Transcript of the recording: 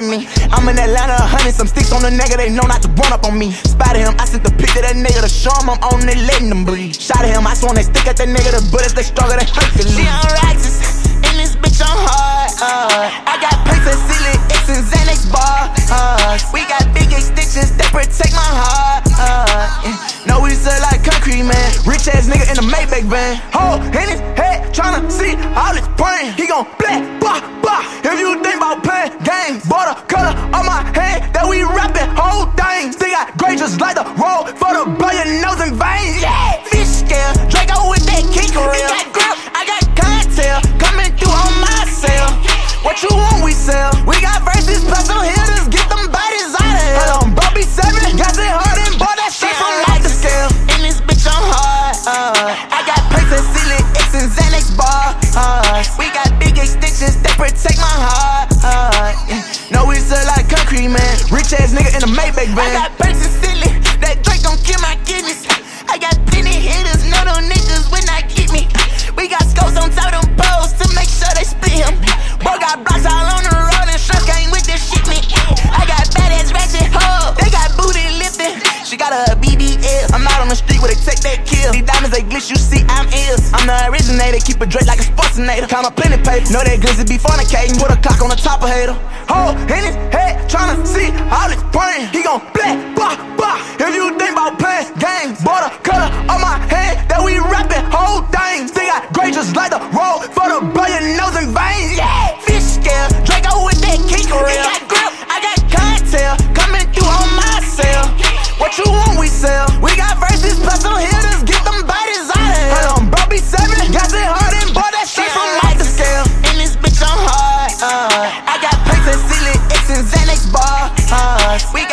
me. I'm in Atlanta, 100, some sticks on the nigga, they know not to run up on me. Spotted him, I sent the pic to that nigga to show him I'm on it, letting them breathe. Shot at him, I swan they stick at that nigga, the bullets they struggle, they hurt the lead. She on Raxus, in this bitch I'm hard. I got Princess Silly, X and Xanax bars. We got big extensions that protect my heart. No, we sell like concrete, man. Rich ass nigga in the Maybach van. Hole in his head, tryna see all his brain. He gon' black, bah, bah. If you think about playing games, border color on my hand that we rapping whole thing. Still got gray just like the road for the blow your nose and veins. Yeah, fish scale, Draco with that kick reel. He got grip, I got contact coming through on my cell. What you want, we sell. We got verses plus some hitters, get them bodies out of here. Hold on, Bobby 7, got it hard and bought that shit from like the scale. In this bitch I'm hard. I got Princess Silly, X and Xanax bars. We got big extensions that protect my heart. No, we sell like concrete, man. Rich ass nigga in the Maybach van. I got Princess Silly, that Drake gon' kill my kidneys. I got plenty hitters, none of them niggas will not get me. We got scopes on top of them poles to make sure they split him. Boy got blocks all on the road and Shrimp came with this shit me. I got badass ratchet hoes, they got booty lifting. She got a BBL, I'm out on the street where they take that kill. These diamonds they glitch, you see I'm ill. I'm the originator, keep a Drake like a Sportsinator. Count my plenty paper, know that glizzy be fornicating. Put a clock on the top of hater. Hole in his head, tryna see all his brain. He gon' black, bah, bah. If you think about playing games, border color on my hand that we rapping whole thing. Still got gray just like the road for the blow your nose and veins. Yeah, fish scale, Draco with that kick reel. He got grip, I got contact coming through on my cell. What you want, we sell. We got verses plus some hitters, get them bodies out of here. Hold on, Bobby 7, got it hard and bought that shit from like the scale. In this bitch I'm hard. I got Princess Silly, X and Xanax bars. We